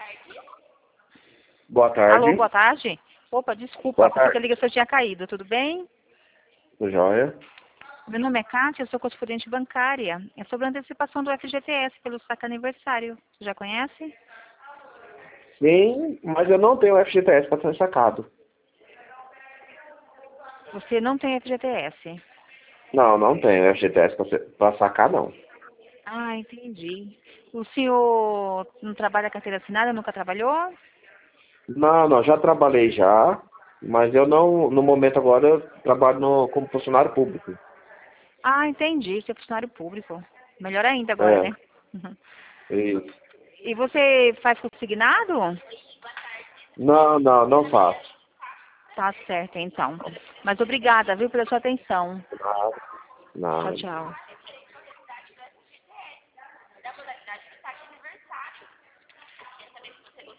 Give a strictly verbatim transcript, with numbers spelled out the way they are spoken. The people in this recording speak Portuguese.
Boa tarde. Alô, boa tarde. Opa, desculpa, Boa porque tarde. a ligação tinha caído, tudo bem? Tudo jóia? Meu nome é Kátia, eu sou correspondente bancária. É sobre a antecipação do F G T S pelo saque aniversário. Você já conhece? Sim, mas eu não tenho F G T S para ser sacado. Você não tem F G T S? Não, não tenho F G T S para sacar, não. Ah, entendi. O senhor não trabalha carteira assinada, nunca trabalhou? Não, não, já trabalhei já, mas eu não, no momento agora, eu trabalho no, como funcionário público. Ah, entendi. Você é funcionário público. Melhor ainda agora, É, né? Uhum. isso. E você faz consignado? Não, não, não faço. Tá certo, então. Mas obrigada, viu, pela sua atenção. Nada, Tchau, nada. tchau.